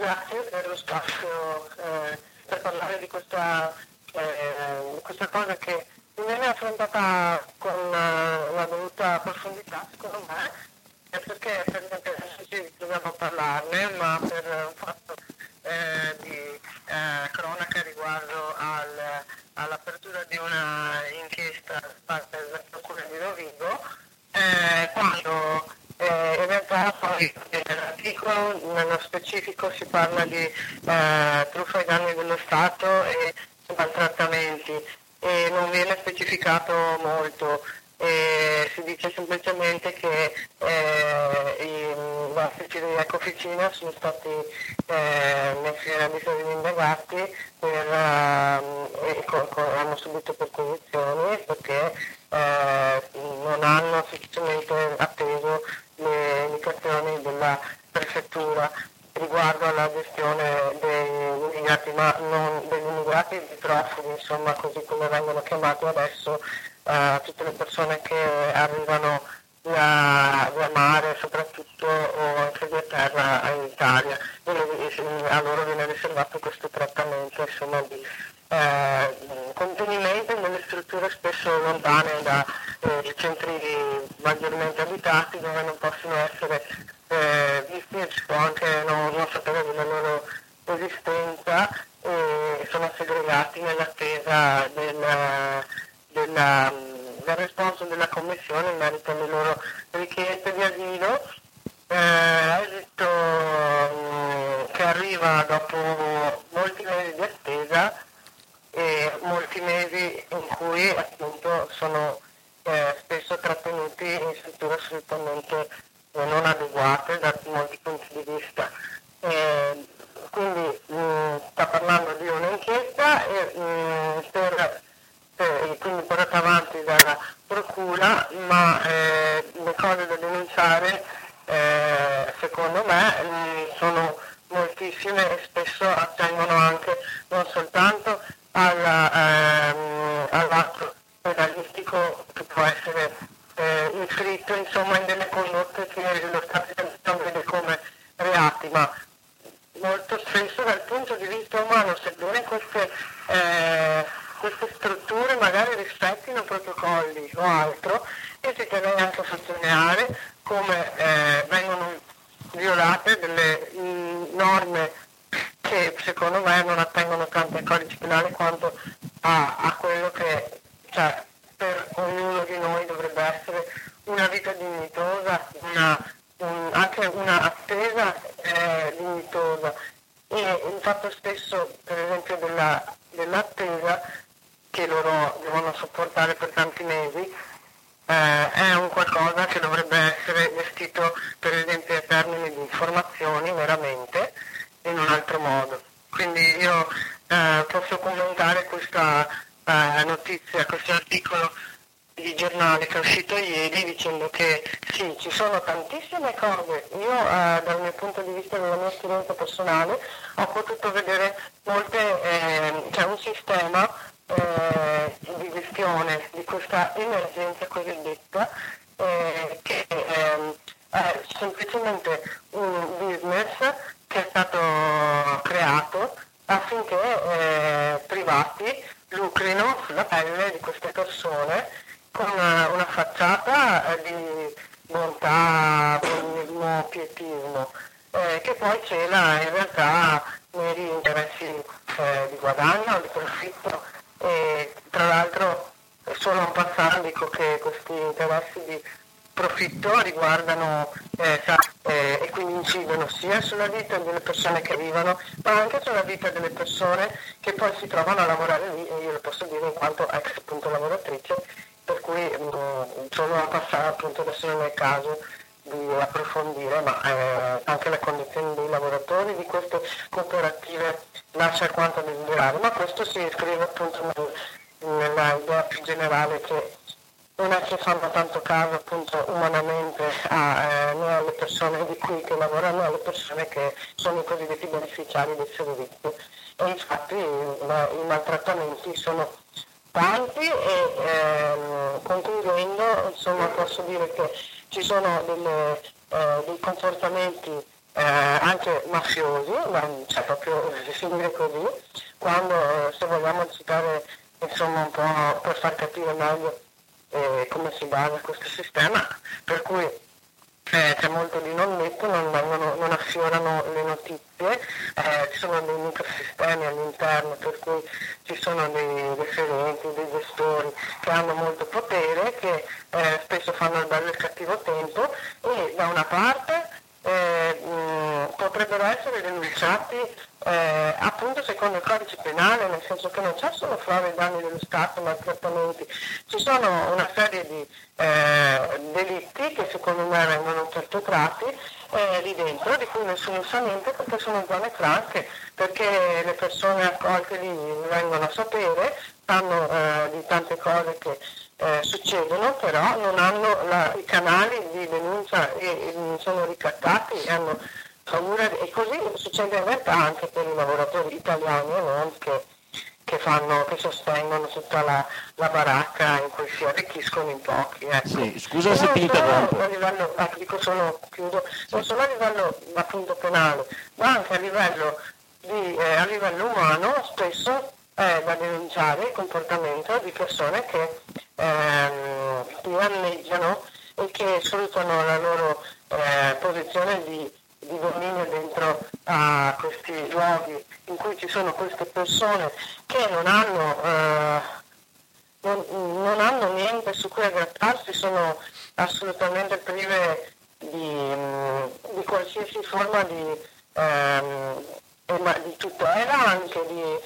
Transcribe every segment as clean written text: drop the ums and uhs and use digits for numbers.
grazie per lo spazio per parlare di questa cosa che non viene affrontata con la dovuta profondità, secondo me, perché per esempio adesso ci dobbiamo parlarne, ma per un fatto di cronaca riguardo all'apertura di una inchiesta da parte della Procura di Rovigo, quando in realtà poi nell'articolo nello specifico si parla di truffa ai danni dello Stato e maltrattamenti e non viene specificato molto. Si dice semplicemente che i vertici di Ecofficina sono stati messi nella lista degli indagati hanno subito perquisizioni perché non hanno sufficientemente atteso le indicazioni della prefettura riguardo alla gestione degli immigrati, ma non degli immigrati, dei profughi, insomma, così come vengono chiamati adesso tutte le persone che arrivano via mare soprattutto o anche via terra in Italia. A loro viene riservato questo trattamento, insomma, di contenimento nelle strutture spesso lontane dai centri maggiormente abitati, dove non possono essere visti e si può anche non sapere della loro esistenza, e sono segregati nell'attesa del responso della Commissione in merito alle loro richieste di asilo. Esito che arriva dopo molti mesi di attesa e molti mesi in cui appunto sono spesso trattenuti in strutture assolutamente non adeguate da molti punti di vista. Quindi sta parlando di un'inchiesta quindi portata avanti dalla Procura, ma le cose da denunciare secondo me sono moltissime e spesso attengono anche non soltanto all'atto penalistico che può essere iscritto insomma in delle condotte che lo Stato vede come reati, ma molto spesso dal punto di vista umano, sebbene queste strutture magari rispettino protocolli o altro, e si tiene anche a sottolineare come vengono violate delle norme che secondo me non attengono tanto al codice penale quanto a quello che per ognuno di noi dovrebbe essere una vita dignitosa, anche una attesa dignitosa. E il fatto stesso, per esempio, dell'attesa che loro devono sopportare per tanti mesi è un qualcosa che dovrebbe essere gestito, per esempio, a termini di informazioni veramente in un altro modo. Quindi io posso commentare questa notizia, questo articolo di giornale che è uscito ieri dicendo che sì, ci sono tantissime cose. Io dal mio punto di vista, della mia esperienza personale, ho potuto vedere c'è un sistema di gestione di questa emergenza cosiddetta che è semplicemente un business che è stato creato affinché privati lucrino sulla pelle di queste persone con una facciata di bontà, buonismo, pietismo, che poi cela in realtà meri interessi di guadagno, di profitto, e tra l'altro solo un passaggio dico che questi interessi di profitto riguardano e quindi incidono sia sulla vita delle persone che vivono, ma anche sulla vita delle persone che poi si trovano a lavorare lì, e io lo posso dire in quanto ex appunto lavoratrice, per cui solo a passare, appunto adesso non è il caso di approfondire, ma anche le condizioni dei lavoratori di queste cooperative lascia alquanto a desiderare, ma questo si iscrive appunto nella idea più generale che non è che fanno tanto caso appunto umanamente né alle persone di qui che lavorano, né alle persone che sono i cosiddetti beneficiari del servizio. E infatti i maltrattamenti sono tanti e concludendo insomma posso dire che ci sono dei comportamenti anche mafiosi, cioè proprio definire così, quando se vogliamo citare insomma un po' per far capire meglio come si basa questo sistema, per cui c'è molto di non netto, non affiorano le notizie, ci sono dei microsistemi all'interno per cui ci sono dei referenti, dei gestori che hanno molto potere, che spesso fanno il bello e il cattivo tempo e da una parte potrebbero essere denunciati appunto secondo il codice penale, nel senso che non c'è solo frode ai danni dello Stato, maltrattamenti, ci sono una serie di delitti che secondo me vengono perpetrati lì dentro, di cui nessuno sa niente perché sono zone franche, perché le persone accolte lì vengono a sapere, sanno di tante cose che succedono, però non hanno i canali di denuncia e sono ricattati e hanno paura, e così succede in realtà anche per i lavoratori italiani e non che sostengono tutta la baracca in cui si arricchiscono in pochi. Ecco. Sì, scusa se ti interrompo. Dico solo, chiudo, non solo a livello appunto penale, ma anche a livello umano spesso è da denunciare il comportamento di persone che danneggiano e che sfruttano la loro posizione di dominio dentro a questi luoghi in cui ci sono queste persone che non hanno niente su cui aggrapparsi, sono assolutamente prive di qualsiasi forma di tutela, anche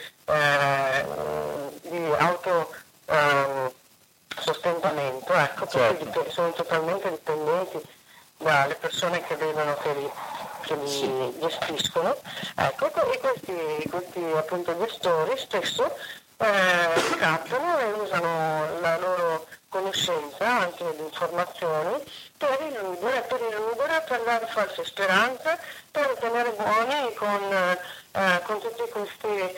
di auto sostentamento, ecco, certo. Perché sono totalmente dipendenti dalle persone che vedono che li gestiscono, ecco, e questi appunto gestori spesso scattano e usano la loro conoscenza anche di informazioni per illudere, per dare false speranze, per tenere buoni con tutti questi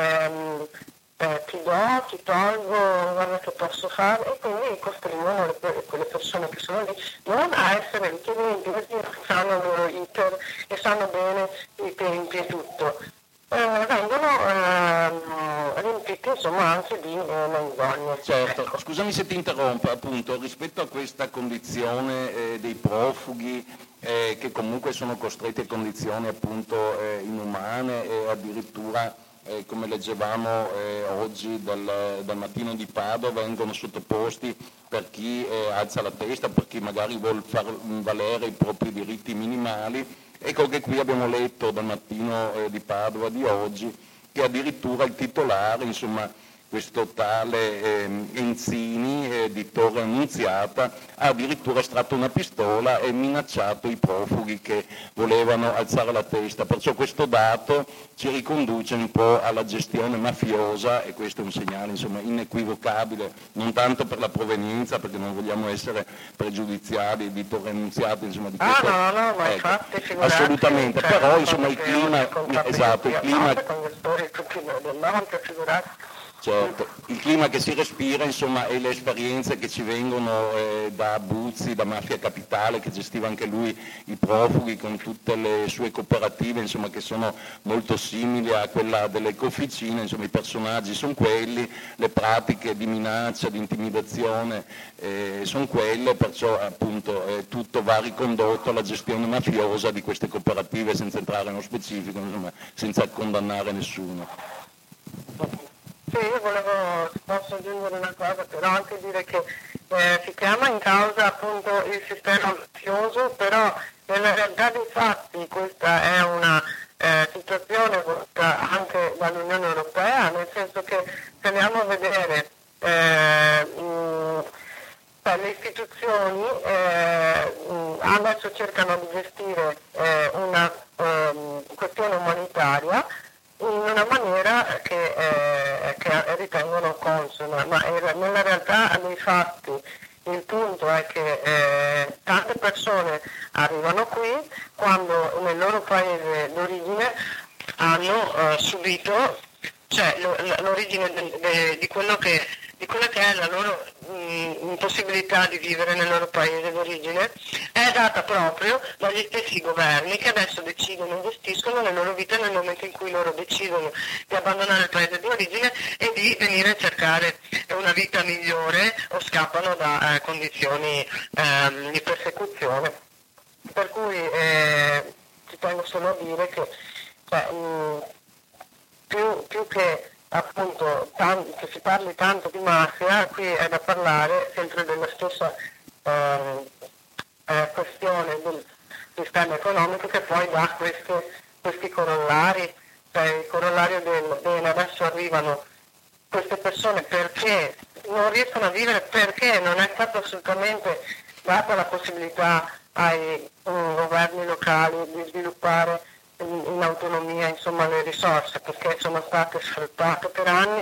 ti do, ti tolgo, guarda che posso fare, e quindi costringono quelle persone che sono lì non a essere richiedenti, perché sanno il loro iter e sanno bene i tempi e tutto. Vengono riempiti insomma anche di menzogne. Certo, ecco. scusami se ti interrompo, appunto, rispetto a questa condizione dei profughi che comunque sono costretti a condizioni appunto inumane e addirittura come leggevamo oggi dal mattino di Padova, vengono sottoposti per chi alza la testa, per chi magari vuol far valere i propri diritti minimali. Ecco che qui abbiamo letto dal mattino di Padova di oggi che addirittura il titolare, insomma questo tale Enzini di Torre Annunziata, ha addirittura estratto una pistola e minacciato i profughi che volevano alzare la testa. Perciò questo dato ci riconduce un po' alla gestione mafiosa, e questo è un segnale insomma inequivocabile, non tanto per la provenienza, perché non vogliamo essere pregiudiziali di Torre Annunziata, insomma di questo. No, ma infatti assolutamente, però insomma il clima, esatto, il clima. Certo, il clima che si respira insomma e le esperienze che ci vengono da Buzzi, da Mafia Capitale, che gestiva anche lui i profughi con tutte le sue cooperative, insomma, che sono molto simili a quella delle Ecofficine, insomma i personaggi sono quelli, le pratiche di minaccia, di intimidazione sono quelle, perciò appunto tutto va ricondotto alla gestione mafiosa di queste cooperative, senza entrare nello specifico, insomma, senza condannare nessuno. Sì, io posso aggiungere una cosa, però anche dire che si chiama in causa appunto il sistema mafioso, però nella realtà dei fatti questa è una situazione voluta anche dall'Unione Europea, nel senso che se andiamo a vedere le istituzioni adesso cercano di gestire una questione umanitaria in una maniera che ritengono consona, ma nella realtà dei fatti il punto è che tante persone arrivano qui quando nel loro paese d'origine hanno subito, cioè l'origine di quello che è la loro possibilità di vivere nel loro paese d'origine è data proprio dagli stessi governi che adesso decidono e gestiscono le loro vite nel momento in cui loro decidono di abbandonare il paese di origine e di venire a cercare una vita migliore o scappano da condizioni di persecuzione. Per cui ci tengo solo a dire che più che appunto che si parli tanto di mafia, qui è da parlare sempre della stessa questione del sistema economico che poi dà questi corollari, cioè il corollario del bene, adesso arrivano queste persone perché non riescono a vivere, perché non è stata assolutamente data la possibilità ai governi locali di sviluppare in autonomia insomma le risorse, perché sono state sfruttate per anni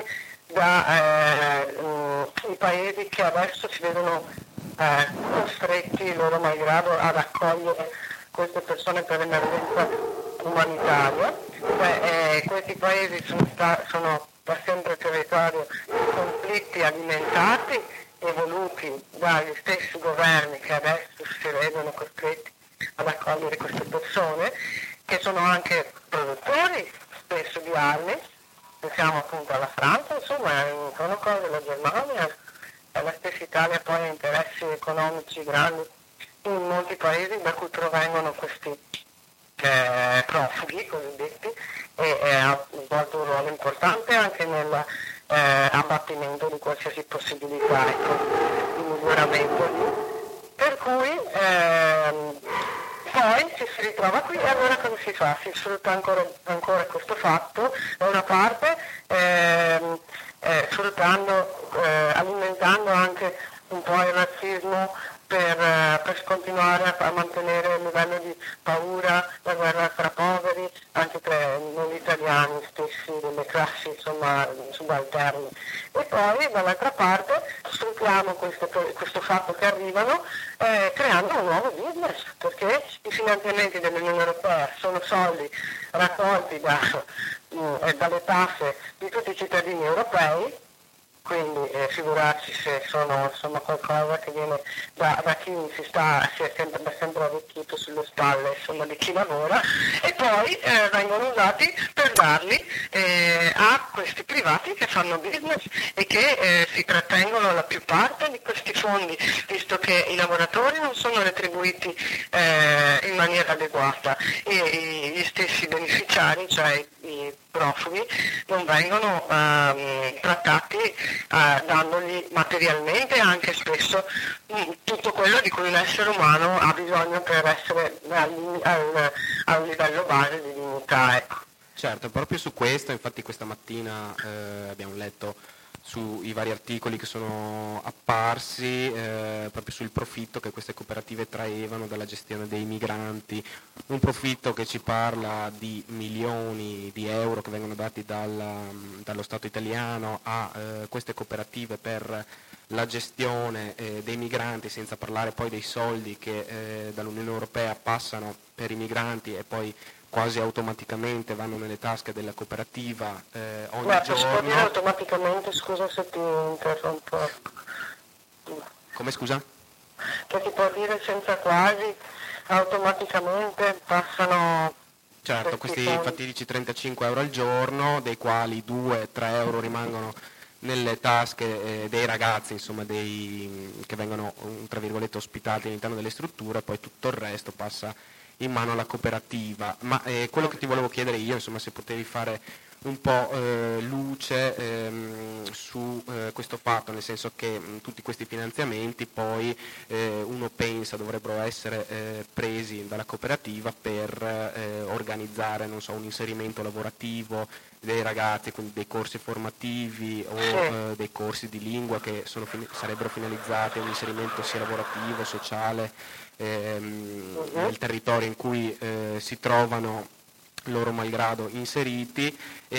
dai paesi che adesso si vedono costretti loro malgrado ad accogliere queste persone per emergenza umanitaria. Questi paesi sono da sempre territorio di conflitti alimentati e voluti dagli stessi governi che adesso si vedono costretti ad accogliere queste persone, che sono anche produttori spesso di armi, pensiamo appunto alla Francia, insomma sono cose, la Germania e la stessa Italia poi ha interessi economici grandi in molti paesi da cui provengono questi profughi cosiddetti e ha svolto un ruolo importante anche nell'abbattimento di qualsiasi possibilità di miglioramento. Per cui poi ci si ritrova qui e allora cosa si fa? Si sfrutta ancora questo fatto da una parte alimentando anche un po' il razzismo per continuare a mantenere il livello di paura, la guerra tra poveri, anche tra noi italiani stessi, delle classi insomma subalterne. E poi dall'altra parte sfruttiamo questo fatto che arrivano creando un nuovo business, perché i finanziamenti dell'Unione Europea sono soldi raccolti dalle tasse di tutti i cittadini europei, quindi figurarci se sono insomma qualcosa che viene da chi si è sempre arricchito sulle spalle insomma di chi lavora, e poi vengono usati per darli a questi privati che fanno business e che si trattengono la più parte di questi fondi, visto che i lavoratori non sono retribuiti in maniera adeguata e gli stessi beneficiari, cioè i profughi, non vengono trattati dandogli materialmente anche spesso tutto quello di cui un essere umano ha bisogno per essere a un livello base di dignità. Ecco. Certo, proprio su questo, infatti questa mattina abbiamo letto sui vari articoli che sono apparsi proprio sul profitto che queste cooperative traevano dalla gestione dei migranti, un profitto che ci parla di milioni di euro che vengono dati dallo Stato italiano a queste cooperative per la gestione dei migranti, senza parlare poi dei soldi che dall'Unione Europea passano per i migranti e poi quasi automaticamente vanno nelle tasche della cooperativa ogni giorno. Si può dire automaticamente, scusa se ti interrompo. Come scusa? Che si può dire senza quasi, automaticamente passano... Certo, questi fatidici 35 euro al giorno, dei quali 2-3 euro rimangono nelle tasche dei ragazzi, insomma, che vengono, tra virgolette, ospitati all'interno delle strutture, poi tutto il resto passa in mano alla cooperativa. Ma quello che ti volevo chiedere io, insomma, se potevi fare un po' luce su questo fatto, nel senso che tutti questi finanziamenti poi uno pensa dovrebbero essere presi dalla cooperativa per organizzare, non so, un inserimento lavorativo dei ragazzi, quindi dei corsi formativi o dei corsi di lingua che sarebbero finalizzati a un inserimento sia lavorativo, sociale nel territorio in cui si trovano loro malgrado inseriti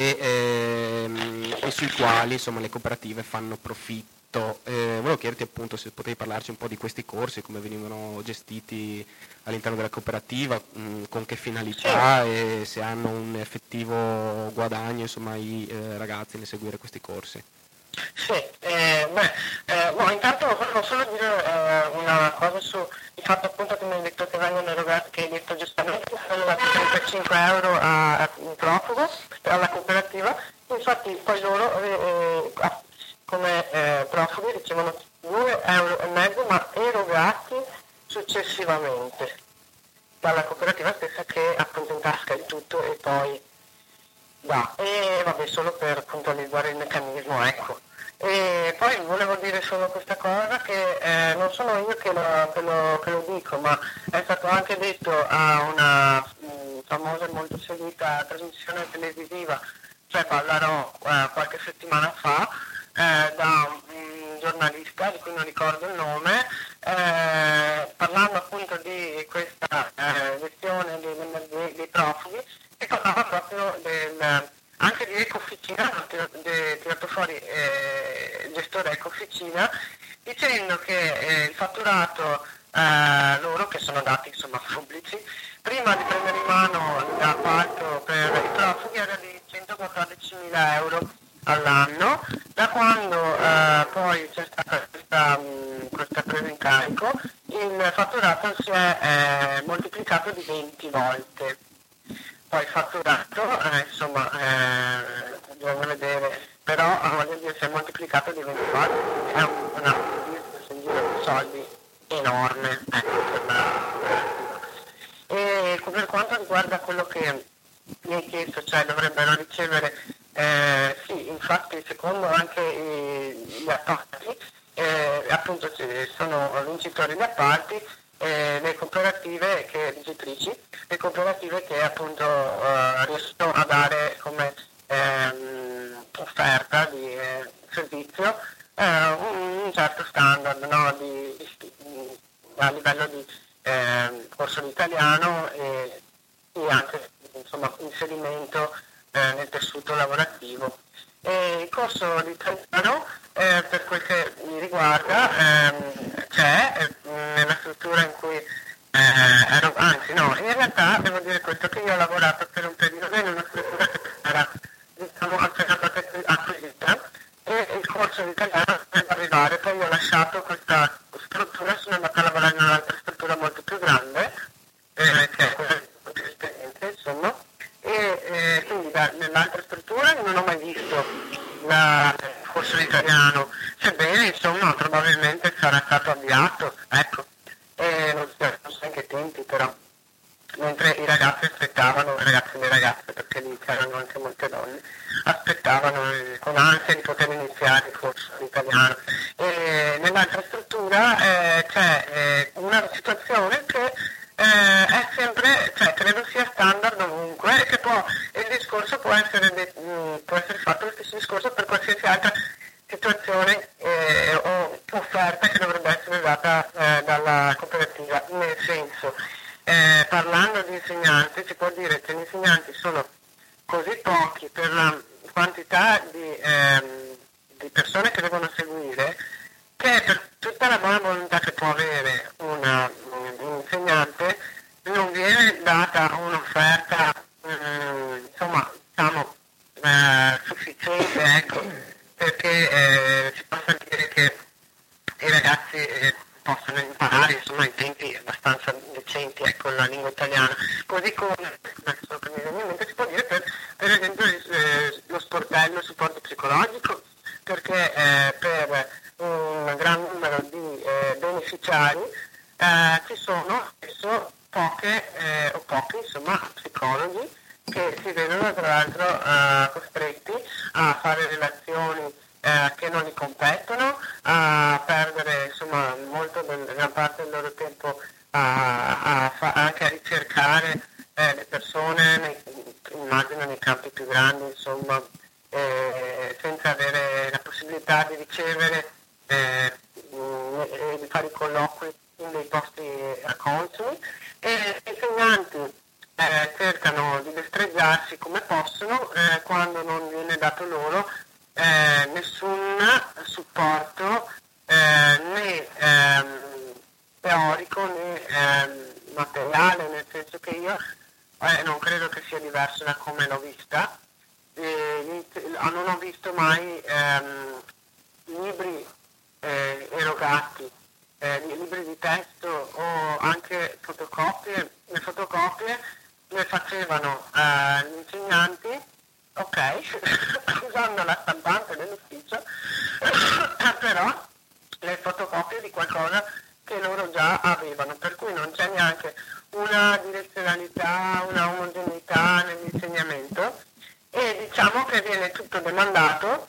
e sui quali insomma le cooperative fanno profitto. Volevo chiederti appunto se potevi parlarci un po' di questi corsi, come venivano gestiti all'interno della cooperativa, con che finalità e se hanno un effettivo guadagno insomma i ragazzi nel seguire questi corsi. Sì, intanto volevo solo dire una cosa sul fatto appunto che mi hai detto che vengono erogati, che hai detto giustamente, che sono dati 35 euro a un profugo, alla cooperativa, infatti poi loro come profughi ricevono 2,5 euro, ma erogati successivamente dalla cooperativa stessa che appunto in tasca il tutto e poi dà. E vabbè, solo per puntualizzare il meccanismo, ecco. E poi volevo dire solo questa cosa che non sono io che lo dico, ma è stato anche detto a una famosa e molto seguita trasmissione televisiva, cioè Ballarò, qualche settimana fa, da un giornalista di cui non ricordo il nome, parlando appunto di questa gestione dei profughi, e parlava proprio anche di Ecofficina, tirato fuori gestore Ecofficina, dicendo che il fatturato loro, che sono dati insomma pubblici, prima di prendere in mano l'appalto per i profughi era di 114.000 euro all'anno, da quando poi c'è stata questa presa in carico, il fatturato si è moltiplicato di 20 volte. Poi il fatturato, dobbiamo vedere, però voglio dire, si è moltiplicato di 20 volte, è una soldi enorme, ecco, e per quanto riguarda quello che mi hai chiesto, cioè dovrebbero ricevere, sì, infatti secondo anche gli appalti, appunto sono vincitori di appalti, le cooperative vincitrici, le cooperative che appunto riescono a dare come offerta di servizio un certo standard, no, a livello di corso di italiano e anche insomma inserimento nel tessuto lavorativo. E il corso di italiano, per quel che mi riguarda, c'è nella struttura in cui ero, anzi no, in realtà devo dire questo, che io ho lavorato per un periodo in una struttura che era, diciamo, appena stata acquisita, e il corso di italiano deve arrivare, poi ho lasciato questa struttura, sono andata a lavorare in un'altra struttura molto più grande, che è quella di più esperienza, insomma, e quindi nell'altra struttura non ho mai visto il corso di italiano, sebbene insomma probabilmente sarà stato avviato, ecco, non so in che tempi però, mentre i ragazzi aspettavano, i ragazzi e le ragazze, perché lì c'erano anche molte donne, aspettavano con ansia di poter iniziare il corso di italiano. E nell'altra struttura c'è una situazione che è sempre, cioè credo sia standard ovunque, e che il discorso può essere fatto lo stesso discorso per qualsiasi altra situazione o offerta che dovrebbe essere data dalla cooperativa, nel senso, parlando di insegnanti, si può dire che gli insegnanti sono così pochi per la quantità di persone che devono seguire, che per tutta la buona volontà che può avere un insegnante non viene data un'offerta insomma, diciamo, sufficiente, ecco, perché si possa dire che i ragazzi possono imparare insomma in tempi abbastanza decenti, ecco, la lingua italiana, così come adesso che mi viene in mente si può dire per esempio lo sportello, il supporto psicologico, perché per un gran numero di beneficiari ci sono spesso pochi insomma psicologi che si vedono tra l'altro costretti a fare relazioni che non gli competono, a perdere insomma gran parte del loro tempo anche a ricercare le persone, immagino nei campi più grandi, insomma, senza avere la possibilità di ricevere e di fare i colloqui in dei posti consoni, e gli insegnanti cercano di destreggiarsi come possono quando non viene dato loro nessun supporto né teorico né materiale, nel senso che io non credo che sia diverso da come l'ho vista, non ho visto mai libri erogati, libri di testo o anche fotocopie, le fotocopie le facevano gli insegnanti, ok, usando la stampante dell'ufficio, però le fotocopie di qualcosa che loro già avevano, per cui non c'è neanche una direzionalità, una omogeneità nell'insegnamento e diciamo che viene tutto demandato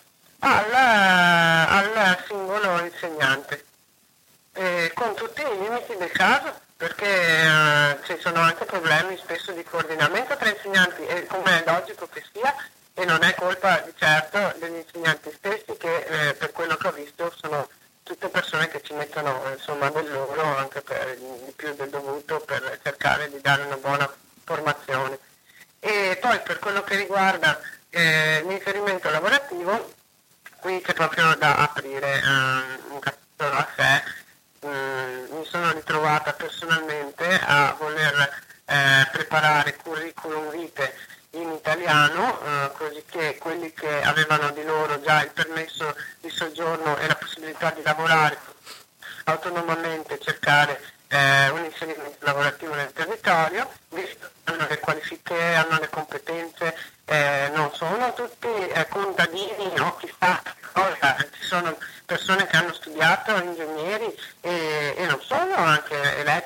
al singolo insegnante, con tutti i limiti del caso, perché ci sono anche problemi spesso di coordinamento tra insegnanti, e come è logico che sia, e non è colpa di certo degli insegnanti stessi che per quello che ho visto sono tutte persone che ci mettono insomma del loro anche di più del dovuto per cercare di dare una buona formazione. E poi per quello che riguarda l'inserimento lavorativo, qui c'è proprio da aprire un capitolo a sé. Mi sono ritrovata personalmente a voler preparare curriculum vitae in italiano, così che quelli che avevano di loro già il permesso di soggiorno e la possibilità di lavorare autonomamente, cercare un inserimento lavorativo nel territorio, visto che hanno le qualifiche, hanno le competenze, non sono tutti contadini o chissà cosa, ci sono persone che hanno studiato, ingegneri e non sono, anche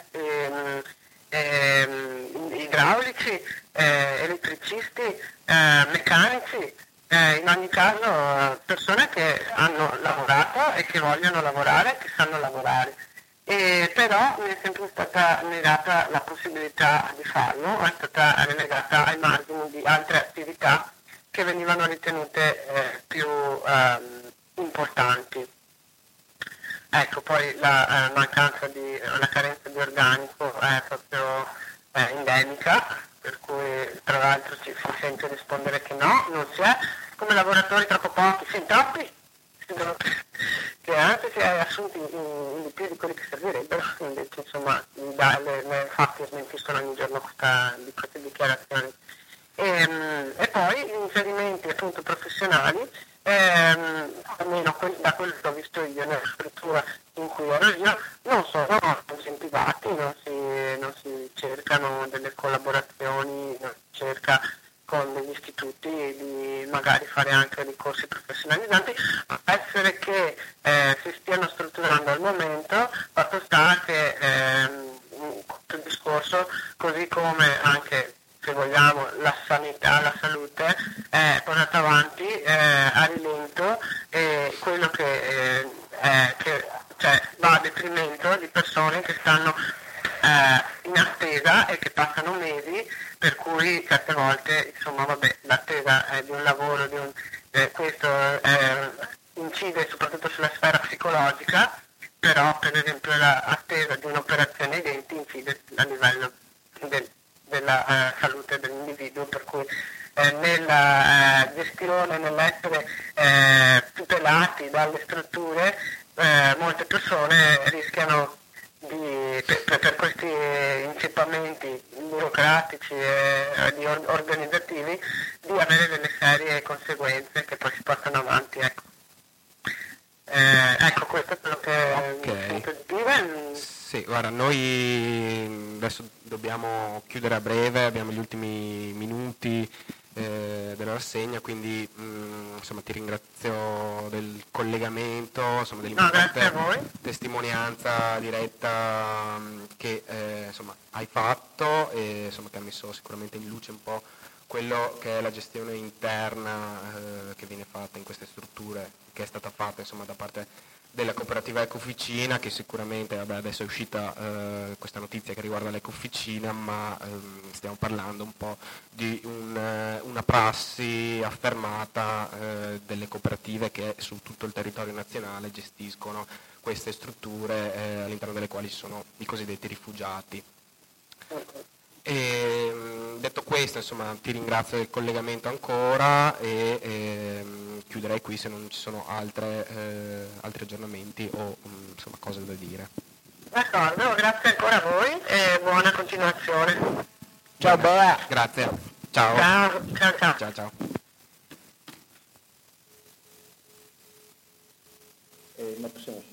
idraulici, elettricisti, meccanici, in ogni caso persone che hanno lavorato e che vogliono lavorare, che sanno lavorare. Però mi è sempre stata negata la possibilità di farlo, è stata relegata ai margini di altre attività che venivano ritenute più importanti. Ecco, poi la carenza di organico è proprio endemica, per cui tra l'altro si sente rispondere che no, non si è, come lavoratori troppo pochi, sì, troppi, che anche si è assunti di più di quelli che servirebbero, invece insomma le fatti smentiscono ogni giorno di queste dichiarazioni. E poi gli inserimenti appunto professionali, almeno da quello che ho visto io nella struttura in cui ero io, non sono incentivati, non si cercano delle collaborazioni, non si cerca con degli istituti di magari fare anche dei corsi professionalizzanti, a essere che si stiano strutturando al momento, fatto sta che il discorso, così come anche se vogliamo la sanità, la salute, è portata avanti a rilento, e quello che va a detrimento di persone che stanno in attesa e che passano mesi, per cui certe volte insomma l'attesa di un lavoro, questo incide soprattutto sulla sfera psicologica, però per esempio l'attesa di un'operazione ai denti incide a livello della salute dell'individuo, per cui nella gestione, nell'essere tutelati dalle strutture, molte persone rischiano per questi inceppamenti burocratici e organizzativi di avere delle serie conseguenze che poi si portano avanti. Ecco, questo è quello che mi sento di dire. Sì, guarda, noi adesso dobbiamo chiudere a breve, abbiamo gli ultimi minuti della rassegna, quindi insomma ti ringrazio del collegamento, insomma dell'importante testimonianza diretta che insomma hai fatto e insomma che ha messo sicuramente in luce un po' quello che è la gestione interna che viene fatta in queste strutture, che è stata fatta insomma da parte della cooperativa Ecofficina, che sicuramente adesso è uscita questa notizia che riguarda l'Ecofficina, ma stiamo parlando un po' di una prassi affermata delle cooperative che su tutto il territorio nazionale gestiscono queste strutture all'interno delle quali ci sono i cosiddetti rifugiati. E, detto questo, insomma, ti ringrazio del collegamento ancora e chiuderei qui se non ci sono altri aggiornamenti o insomma, cose da dire. D'accordo, grazie ancora a voi e buona continuazione. Ciao Bea. Grazie. Ciao. Ciao. Ciao. ma possiamo